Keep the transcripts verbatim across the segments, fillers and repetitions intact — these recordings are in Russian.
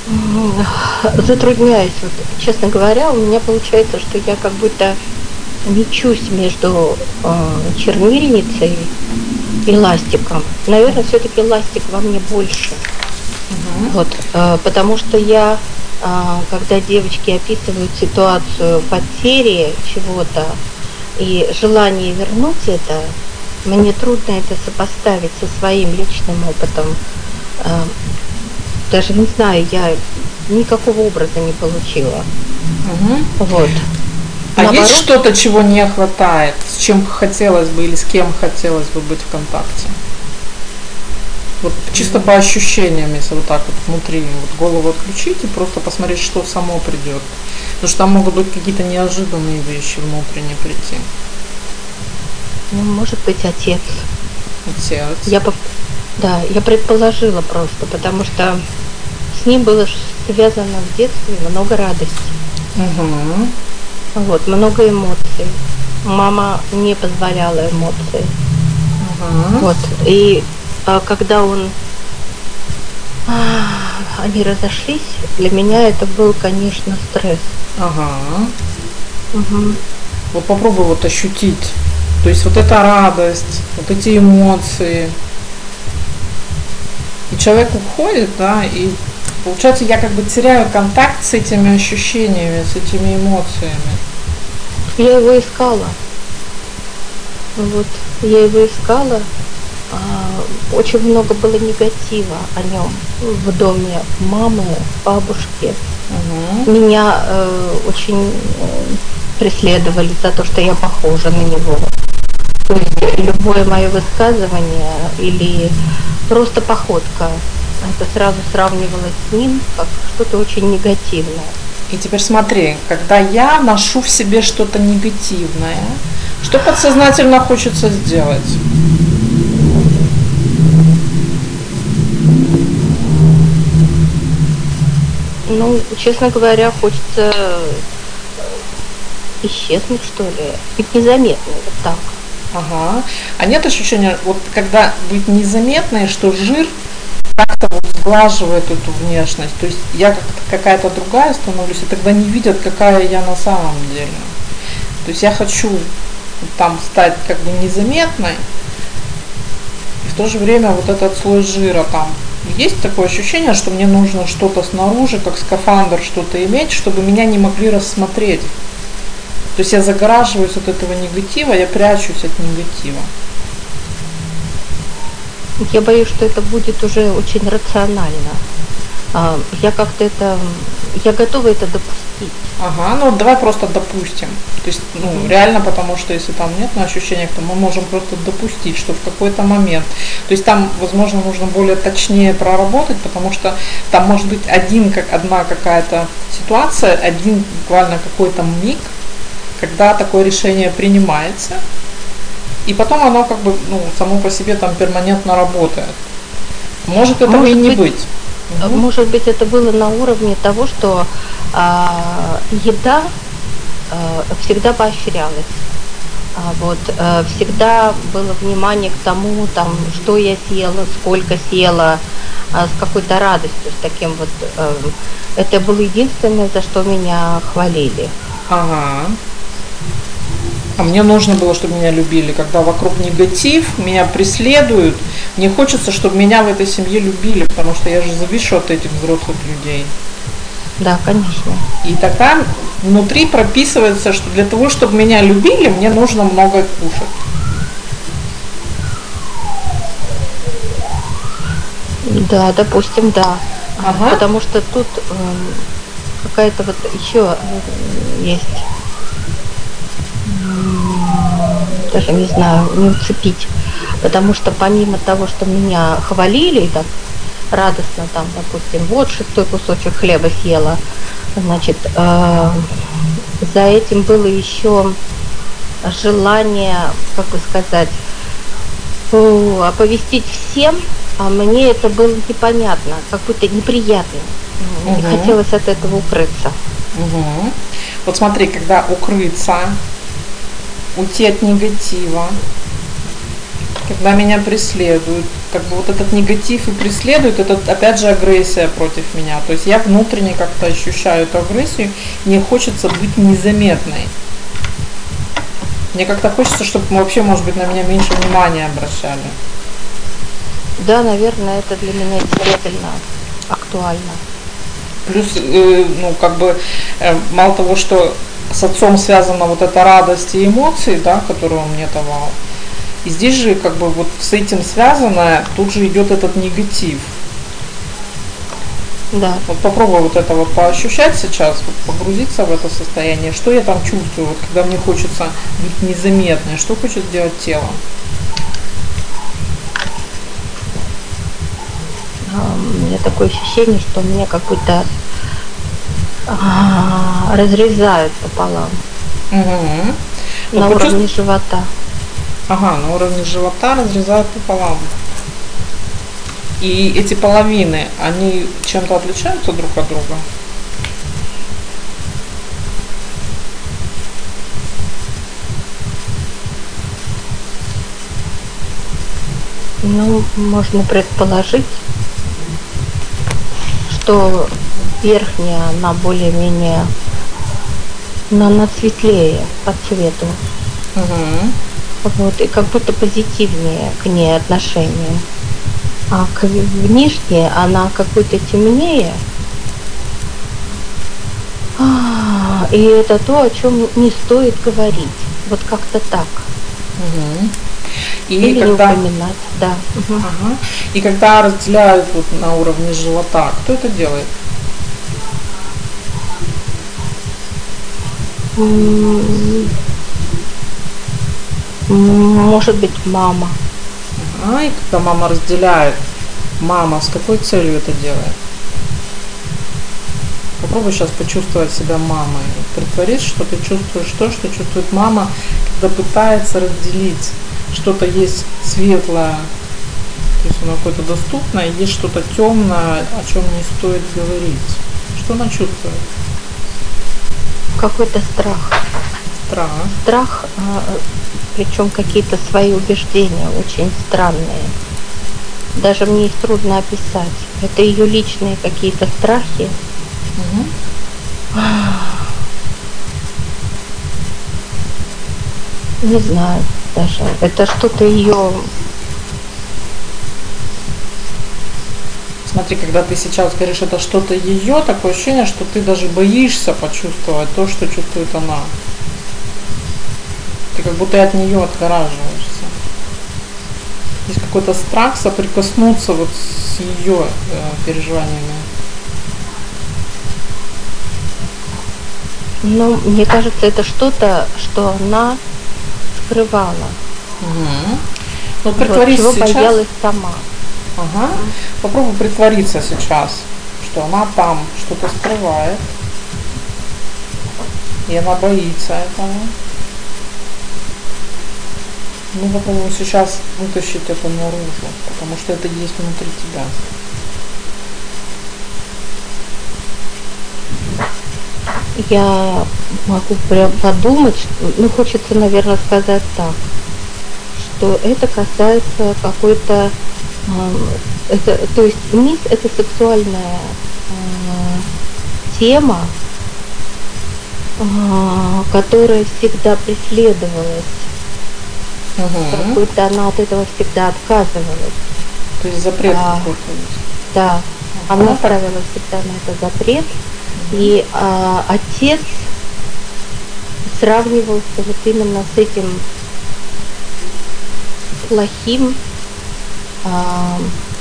М, Затрудняюсь. Вот, честно говоря, у меня получается, что я как будто мечусь между э, чернильницей и ластиком. Наверное, все-таки ластик во мне больше. Мгм. Вот, э, потому что я, а, когда девочки описывают ситуацию потери чего-то и желание вернуть это, мне трудно это сопоставить со своим личным опытом. Э, Даже не знаю, я никакого образа не получила. Мгм. Вот. А есть Наоборот, что-то, чего не хватает, с чем хотелось бы или с кем хотелось бы быть в контакте? Вот чисто по ощущениям, если вот так вот внутри вот голову отключить и просто посмотреть, что само придет. Потому что там могут быть какие-то неожиданные вещи внутренне прийти. ну, может быть, отец. Отец. Я, поп- да, я предположила просто, потому что с ним было ш- связано в детстве много радости. Угу. Вот, много эмоций. Мама не позволяла эмоций. Угу. Вот. И а, когда он, а, они разошлись, для меня это был, конечно, стресс. Ага. Мгм. Вот попробуй вот ощутить. То есть вот эта радость, вот эти эмоции. И человек уходит, да, и получается я как бы теряю контакт с этими ощущениями, с этими эмоциями. Я его искала. Вот, я его искала. А, Очень много было негатива о нем в доме мамы, бабушки. Угу. Меня э, очень э, преследовали за то, что я похожа на него. То есть любое мое высказывание или просто походка, это сразу сравнивалось с ним как что-то очень негативное. И теперь смотри, когда я ношу в себе что-то негативное, что подсознательно хочется сделать? Ну, честно говоря, хочется исчезнуть, что ли, быть незаметной, вот так. Ага. А нет ощущения, вот когда быть незаметной, что жир как-то вот сглаживает эту внешность. То есть я как-то какая-то другая становлюсь, и тогда не видят, какая я на самом деле. То есть я хочу там стать как бы незаметной, и в то же время вот этот слой жира там. Есть такое ощущение, что мне нужно что-то снаружи, как скафандр, что-то иметь, чтобы меня не могли рассмотреть. То есть я загораживаюсь от этого негатива, я прячусь от негатива. Я боюсь, что это будет уже очень рационально. А, Я как-то это, я готова это допустить. Ага, ну давай просто допустим. То есть, ну, Мгм. реально, потому что если там нет на ощущениях, то мы можем просто допустить, что в какой-то момент. То есть там, возможно, нужно более точнее проработать, потому что там может быть один, как одна какая-то ситуация, один буквально какой-то миг, когда такое решение принимается, и потом оно как бы, ну, само по себе там перманентно работает. Может этого и Может не быть, быть. Мгм. может быть, это было на уровне того, что а, еда а, всегда поощрялась. А, вот, э, всегда было внимание к тому, там, что я съела, сколько съела, а, с какой-то радостью, с таким вот. э, Это было единственное, за что меня хвалили. Ага. А мне нужно было, чтобы меня любили. Когда вокруг негатив, меня преследуют, мне хочется, чтобы меня в этой семье любили, потому что я же завишу от этих взрослых людей. Да, конечно. И тогда внутри прописывается, что для того, чтобы меня любили, мне нужно много кушать. Да, допустим, да. А, Ага. Потому что тут эм, какая-то вот еще э, есть, м, даже не знаю, не уцепить. Потому что помимо того, что меня хвалили, так радостно там, допустим, вот шестой кусочек хлеба съела, значит, э, за этим было еще желание, как бы сказать, о, оповестить всем, а мне это было непонятно, как будто неприятно. М, И Угу. хотелось от этого укрыться. Угу. Вот смотри, когда укрыться, уйти от негатива, когда меня преследуют, как бы вот этот негатив и преследует, это опять же агрессия против меня. То есть я внутренне как-то ощущаю эту агрессию, мне хочется быть незаметной. Мне как-то хочется, чтобы вообще, может быть, на меня меньше внимания обращали. Да, наверное, это для меня действительно актуально. Плюс, э, ну, как бы, э, мало того, что с отцом связана вот эта радость и эмоции, да, которые он мне давал, и здесь же, как бы, вот с этим связано, тут же идет этот негатив. Да. Вот попробуй вот это вот поощущать сейчас, вот погрузиться в это состояние, что я там чувствую, вот, когда мне хочется быть незаметной, что хочет сделать тело. У меня такое ощущение, что меня как будто а, разрезают пополам. Угу. На Вот уровне почувств... живота. Ага, на уровне живота разрезают пополам. И эти половины, они чем-то отличаются друг от друга? Ну, можно предположить, что верхняя, она более-менее, но она светлее по цвету. Угу. Вот, и как будто позитивнее к ней отношение. А к внешней она какой-то темнее. А, и это то, о чем не стоит говорить. Вот как-то так. Угу. И Или когда... не упоминать, да. Угу. Ага. И когда разделяют вот на уровне живота, кто это делает? Может быть, мама. Ага. И когда мама разделяет, мама с какой целью это делает? Попробуй сейчас почувствовать себя мамой. Притворись, что ты чувствуешь то, что чувствует мама, когда пытается разделить. Что-то есть светлое, то есть оно какое-то доступное, есть что-то темное, о чем не стоит говорить. Что она чувствует? Какой-то страх. Страх. Страх, причем какие-то свои убеждения очень странные. Даже мне их трудно описать. Это ее личные какие-то страхи. Угу. Не знаю даже. Это что-то ее... Смотри, когда ты сейчас говоришь, это что-то ее, такое ощущение, что ты даже боишься почувствовать то, что чувствует она. Ты как будто от нее отгораживаешься. Есть какой-то страх соприкоснуться вот с ее э, переживаниями. Ну, мне кажется, это что-то, что она скрывала. Угу. Вот притворись вот, чего сейчас. боялась сама. Ага. Попробуй притвориться сейчас, что она там что-то скрывает, и она боится этого. Мы попробуем сейчас вытащить это наружу, потому что это есть внутри тебя. Я могу прям подумать, ну, хочется, наверное, сказать так, что это касается какой-то, э, это, то есть низ – это сексуальная э, тема, э, которая всегда преследовалась. Угу. Какой-то она от этого всегда отказывалась. То есть запрет а, какой-то есть. Да, Угу. она ставила всегда на это запрет. И а, отец сравнивался вот именно с этим плохим а,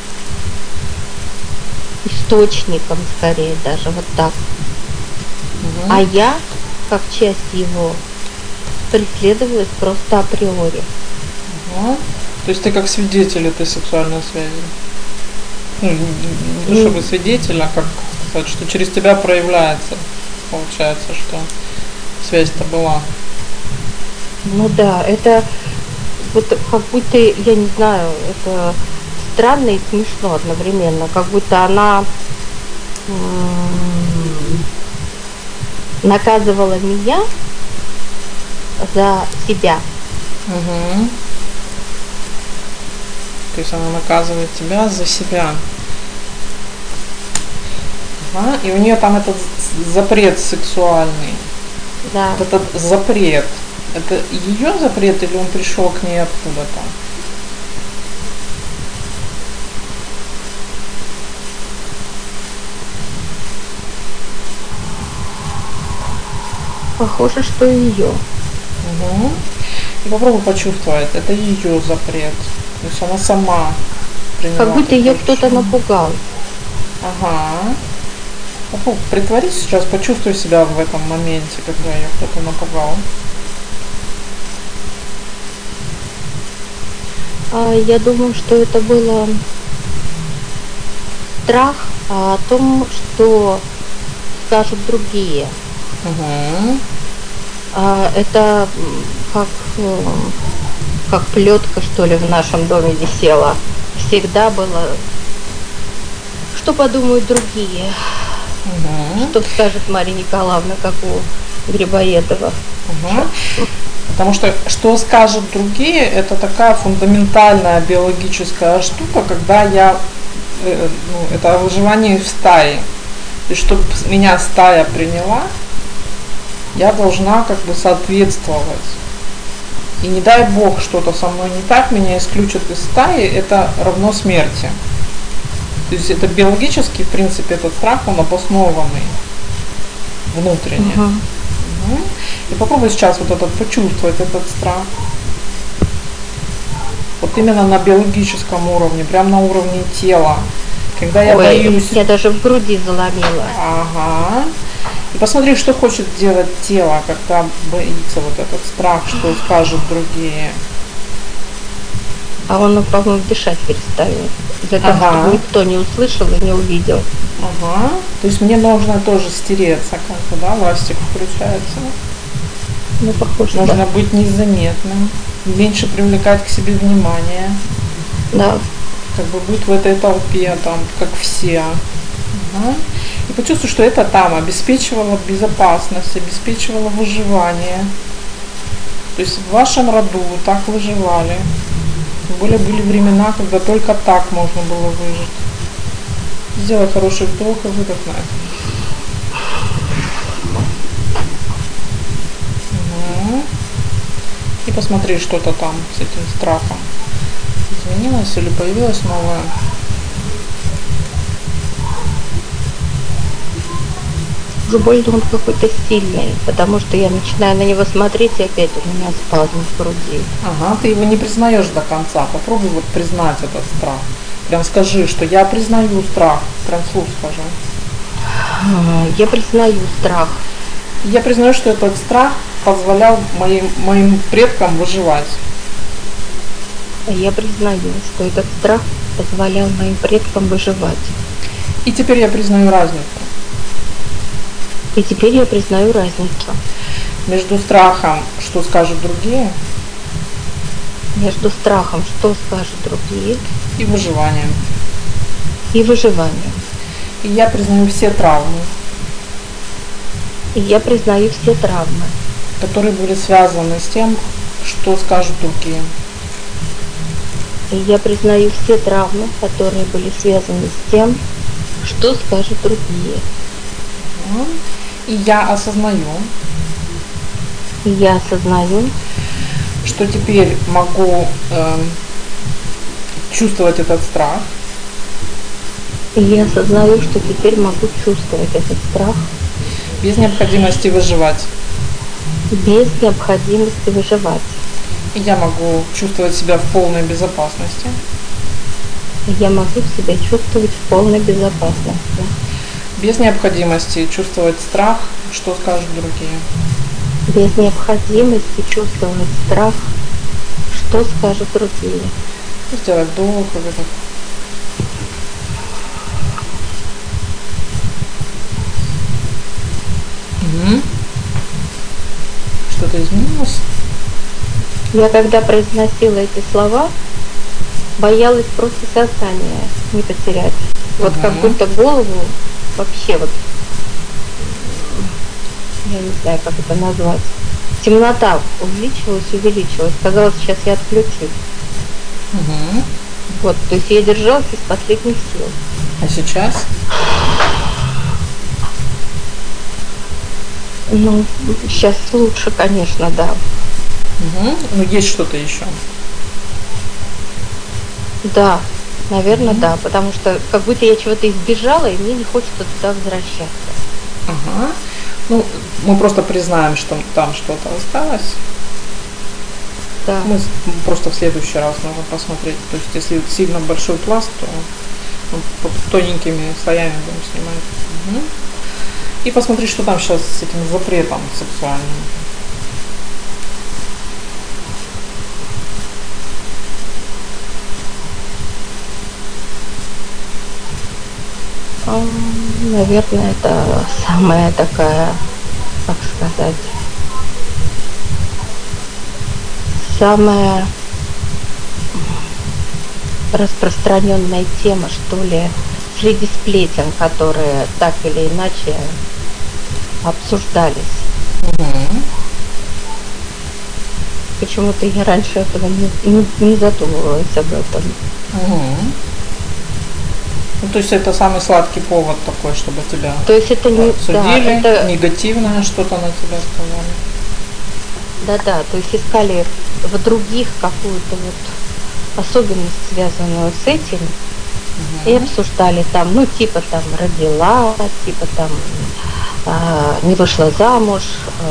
источником, скорее даже вот так. Угу. А я, как часть его, преследовалась просто априори. Угу. То есть ты как свидетель этой сексуальной связи? Ну, не то чтобы свидетель, а как сказать, что через тебя проявляется, получается, что связь-то была. Ну да, это вот как будто, я не знаю, это странно и смешно одновременно, как будто она м- наказывала меня за себя. Угу. То есть она наказывает тебя за себя. Ага. И у нее там этот запрет сексуальный. Да. Вот этот запрет. Это ее запрет или он пришел к ней откуда-то? Похоже, что ее. Угу. И попробуй почувствовать, это ее запрет. То есть она сама приняла. Как будто ее кто-то напугал. Ага. Попробуй, притворись сейчас, почувствуй себя в этом моменте, когда ее кто-то напугал. А, я думаю, что это было страх о том, что скажут другие. Угу. А, это как, как плетка, что ли, в нашем доме висела. Всегда было, что подумают другие. Угу. Что скажет Мария Николаевна, как у Грибоедова. Угу. Потому что что скажут другие, это такая фундаментальная биологическая штука, когда я, э, ну, это выживание в стае. То есть, чтобы меня стая приняла, я должна как бы соответствовать. И не дай бог что-то со мной не так, меня исключат из стаи, это равно смерти. То есть это биологический, в принципе, этот страх, он обоснованный внутренне. Uh-huh. Угу. И попробуй сейчас вот этот почувствовать, этот страх. Вот именно на биологическом уровне, прям на уровне тела. Когда я Ой, боюсь... Я даже в груди заломила. Ага. И посмотри, что хочет делать тело, когда боится вот этот страх, что скажут другие. А он, по-моему, дышать перестает. Для того, ага. чтобы никто не услышал и не увидел. Ага. То есть мне нужно тоже стереться, как бы, да, ластик включается. Ну, похоже, Нужно да. быть незаметным, меньше привлекать к себе внимание. Да. Как бы быть в этой толпе, там, как все. Ага. И почувствуй, что это там обеспечивало безопасность, обеспечивало выживание. То есть в вашем роду так выживали. Тем более были времена, когда только так можно было выжить. Сделай хороший вдох и выдох на это. Угу. И посмотри, что-то там с этим страхом изменилось или появилось новое. Уже больно он какой-то сильный, потому что я начинаю на него смотреть, и опять у меня спазм в груди. Ага, ты его не признаешь до конца. Попробуй вот признать этот страх. Прям скажи, что я признаю страх. Прям вслух скажи. Я признаю страх. Я признаю, что этот страх позволял моим, моим предкам выживать. Я признаю, что этот страх позволял моим предкам выживать. И теперь я признаю разницу. И теперь я признаю разницу. Между страхом, что скажут другие, между страхом, что скажут другие, и выживанием. И выживанием. И я признаю все травмы. И я признаю все травмы, которые были связаны с тем, что скажут другие. И я признаю все травмы, которые были связаны с тем, что скажут другие. И я осознаю, и я осознаю, что теперь могу э, чувствовать этот страх. И я осознаю, что теперь могу чувствовать этот страх без необходимости выживать. Без необходимости выживать. И я могу чувствовать себя в полной безопасности. И я могу себя чувствовать в полной безопасности. Без необходимости чувствовать страх, что скажут другие. Без необходимости чувствовать страх, что скажут другие. Сделай вдох и выдох. Угу. Что-то изменилось? Я когда произносила эти слова, боялась просто сознание не потерять. Вот угу. Как будто голову вообще вот, я не знаю, как это назвать, темнота увеличилась, увеличилась. Казалось, сейчас я отключусь. Угу. Вот, то есть я держалась из последних сил. А сейчас? Ну, сейчас лучше, конечно, да. Угу. Ну, есть что-то еще? Да, наверное, Угу. да, потому что как будто я чего-то избежала, и мне не хочется туда возвращаться. Ага. Ну, мы просто признаем, что там что-то осталось. Да. Мы просто в следующий раз можем посмотреть. То есть, если сильно большой пласт, то ну, тоненькими слоями будем снимать. Угу. И посмотреть, что там сейчас с этим запретом сексуальным. Наверное, это самая такая, как сказать, самая распространенная тема, что ли, среди сплетен, которые так или иначе обсуждались. Угу. Почему-то я раньше этого не, не, не задумывалась об этом. Угу. Ну, то есть это самый сладкий повод такой, чтобы тебя то есть это не, обсудили, да, это, негативное что-то на тебя сказали. Да-да, то есть искали в других какую-то вот особенность, связанную с этим, угу. И обсуждали там, ну, типа там родила, типа там э, не вышла замуж,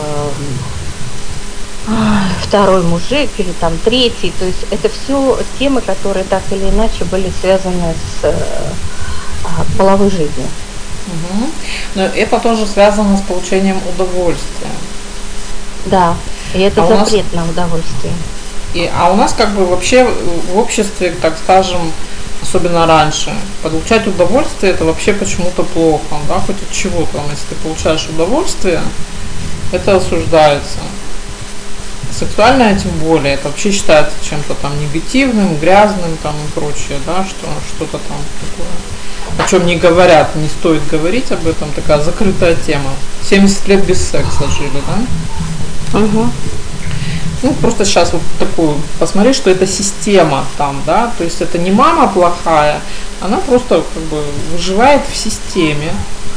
э, второй мужик или там третий. То есть это все темы, которые так или иначе были связаны с э, половой жизнью. Угу. Но это тоже связано с получением удовольствия. Да, и это а запрет нас... на удовольствие. И, а у нас как бы вообще в обществе, так скажем, особенно раньше, получать удовольствие это вообще почему-то плохо, да, хоть от чего-то, если ты получаешь удовольствие, это осуждается. Сексуальное тем более, это вообще считается чем-то там негативным, грязным там и прочее, да, что что-то там такое, о чем не говорят, не стоит говорить об этом, такая закрытая тема. семьдесят лет без секса жили, да? Угу. Ну, просто сейчас вот такую, посмотри, что это система там, да, то есть это не мама плохая, она просто как бы выживает в системе.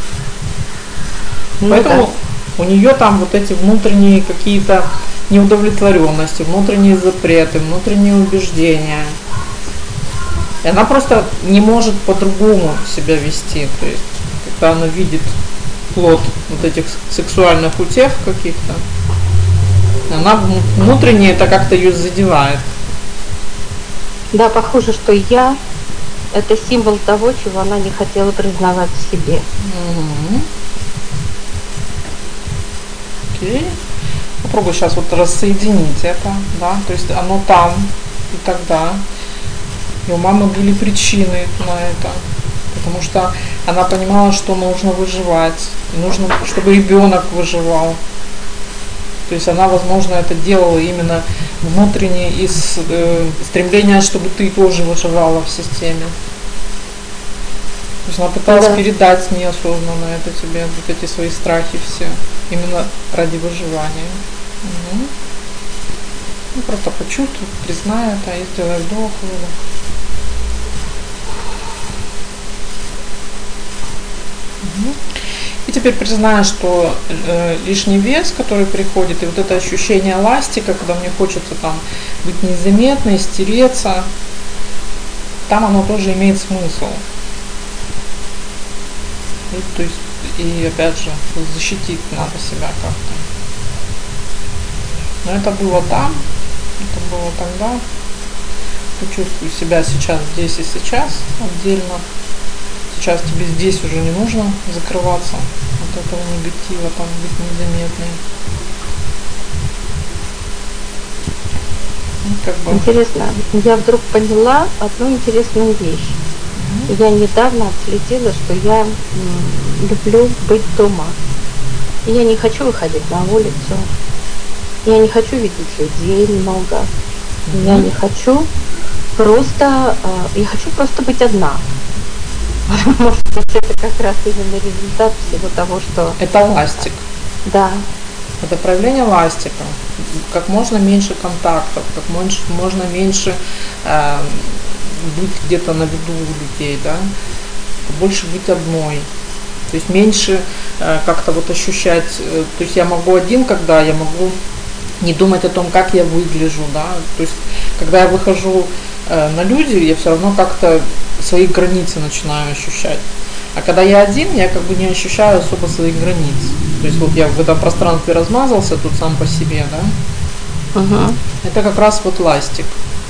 Ну, поэтому да. У нее там вот эти внутренние какие-то неудовлетворенности, внутренние запреты, внутренние убеждения. И она просто не может по-другому себя вести. То есть, когда она видит плод вот этих сексуальных утех каких-то, она внутренне это как-то ее задевает. Да, похоже, что я – это символ того, чего она не хотела признавать в себе. Угу. Окей. Попробуй сейчас вот рассоединить это, да, то есть оно там и тогда. И у мамы были причины на это, потому что она понимала, что нужно выживать, нужно, чтобы ребенок выживал. То есть она, возможно, это делала именно внутренне из э, стремления, чтобы ты тоже выживала в системе. То есть она пыталась да. передать неосознанно это тебе, вот эти свои страхи все, именно ради выживания. Угу. Ну, просто почувствуй, признай это и сделай вдох, выдох. Угу. И теперь признаю, что э, лишний вес, который приходит, и вот это ощущение ластика, когда мне хочется там быть незаметной, стереться, там оно тоже имеет смысл. И, то есть, и опять же, защитить надо себя как-то. Но это было там, это было тогда. Почувствуй себя сейчас, здесь и сейчас отдельно. Сейчас тебе здесь уже не нужно закрываться от этого негатива, там быть незаметной. Ну, как бы... Интересно, я вдруг поняла одну интересную вещь. Mm-hmm. Я недавно отследила, что я м, люблю быть дома. И я не хочу выходить на улицу. Я не хочу видеть людей много. Mm-hmm. Я не хочу просто, э, я хочу просто быть одна. Может быть, это как раз именно результат всего того, что... Это ластик. Да. Это проявление ластика. Как можно меньше контактов, как можно меньше э, быть где-то на виду у людей, да, больше быть одной. То есть меньше э, как-то вот ощущать, э, то есть я могу один, когда я могу не думать о том, как я выгляжу, да, то есть когда я выхожу э, на люди, я все равно как-то свои границы начинаю ощущать. А когда я один, я как бы не ощущаю особо своих границ. То есть вот я в этом пространстве размазался тут сам по себе, да. Угу. Это как раз вот ластик.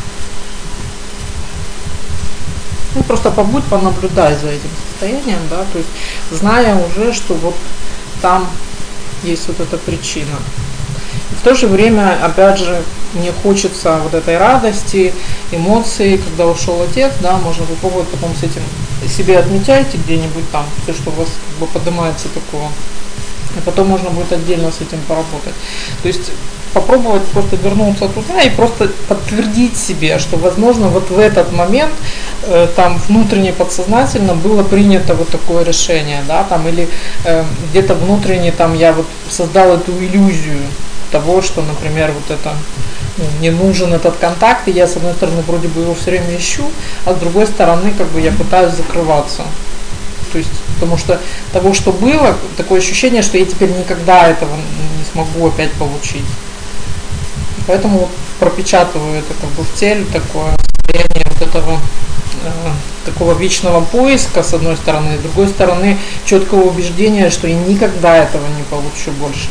Ну, просто побудь, понаблюдай за этим состоянием, да, то есть зная уже, что вот там есть вот эта причина. И в то же время, опять же, мне хочется вот этой радости, эмоций, когда ушел отец, да, можно попробовать потом с этим себе отмечайте где-нибудь там, все, что у вас как бы поднимается такого, и потом можно будет отдельно с этим поработать. То есть попробовать просто вернуться туда и просто подтвердить себе, что, возможно, вот в этот момент э, там внутренне подсознательно было принято вот такое решение, да, там, или э, где-то внутренне там я вот создал эту иллюзию того, что, например, вот это, ну, мне нужен этот контакт, и я, с одной стороны, вроде бы его все время ищу, а с другой стороны, как бы я пытаюсь закрываться. То есть, потому что того, что было, такое ощущение, что я теперь никогда этого не смогу опять получить. Поэтому вот пропечатываю это как бы в теле, такое состояние вот этого э, такого вечного поиска, с одной стороны, с другой стороны, четкого убеждения, что я никогда этого не получу больше.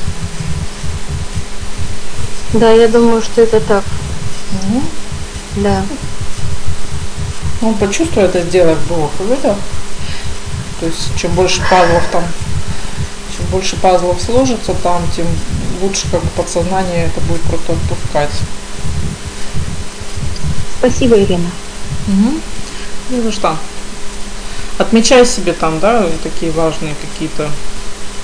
Да, я думаю, что это так. Угу. Да. Ну, почувствуй это, сделай вдох и выдох. То есть, чем больше пазлов там, чем больше пазлов сложится там, тем лучше как бы подсознание это будет просто отпускать. Спасибо, Ирина. Угу. Ну, за что? Отмечай себе там, да, такие важные какие-то